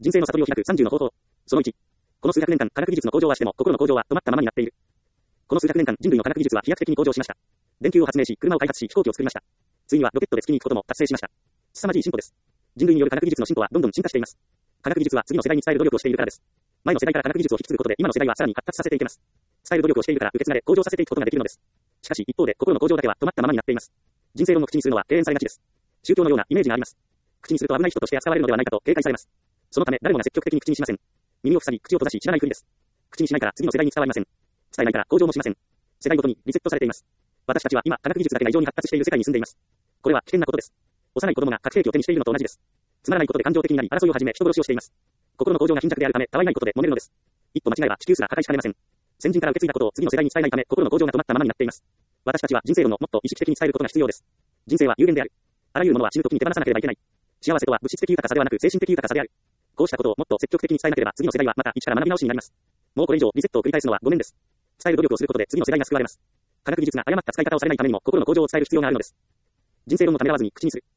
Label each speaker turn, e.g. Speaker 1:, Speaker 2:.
Speaker 1: 人生の悟りを開く30の方法。その1。この数百年間、科学技術の向上はしても、心の向上は止まったままになっている。この数百年間、人類の科学技術は飛躍的に向上しました。電球を発明し、車を開発し、飛行機を作りました。ついにはロケットで月に行くことも達成しました。凄まじい進歩です。人類による科学技術の進歩はどんどん進化しています。科学技術は次の世代に伝える努力をしているからです。前の世代から科学技術を引き継ぐことで、今の世代はさらに発達させていけます。伝える努力をしているから受け継がれ、向上させていくことができるのです。しかし、一方で、心の向上だけは止まったままになっています。人生論を口にするのは敬遠されがちです。宗教のようなイメージがあります。口にすると危ない人として扱われるのではないかと警戒されます。そのため、誰もが積極的に口にしません。耳を塞ぎ、口を閉ざし、知らないふりです。口にしないから次の世代に伝わりません。伝えないから向上もしません。世代ごとにリセットされています。私たちは今、科学技術だけが異常に発達している世界に住んでいます。これは危険なことです。幼い子供が核兵器を手にしているのと同じです。つまらないことで感情的になり、争いを始め、人殺しをしています。心の向上が貧弱であるため、たわいないことで揉めるのです。一歩間違えば地球すら破壊しかねません。先人から受け継いだことを次の世代に伝えないため、心の向上が止まったままになっています。私たちは人生論をもっと意識的に伝えることが必要です。人生は有限である。あらゆるものは死ぬ時に手放さなければいけない。幸せとは物質的豊かさではなく精神的豊かさである。こうしたことをもっと積極的に伝えなければ次の世代はまた一から学び直しになります。もうこれ以上リセットを繰り返すのはごめんです。伝える努力をすることで次の世代が救われます。科学技術が誤った使い方をされないためにも心の向上を伝える必要があるのです。人生論のためらわずに口にする。